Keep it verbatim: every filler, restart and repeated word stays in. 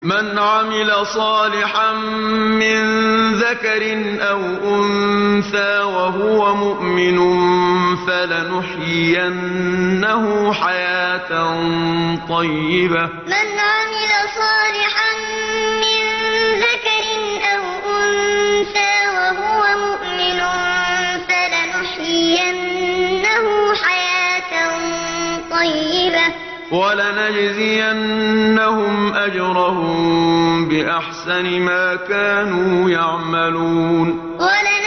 من عمل صالحا من ذكر أو أنثى وهو مؤمن فلنحيينه حياة طيبة من عمل صالحا من ذكر أو أنثى وهو مؤمن فلنحيينه حياة طيبة ولنجزينهم أجرهم بأحسن ما كانوا يعملون.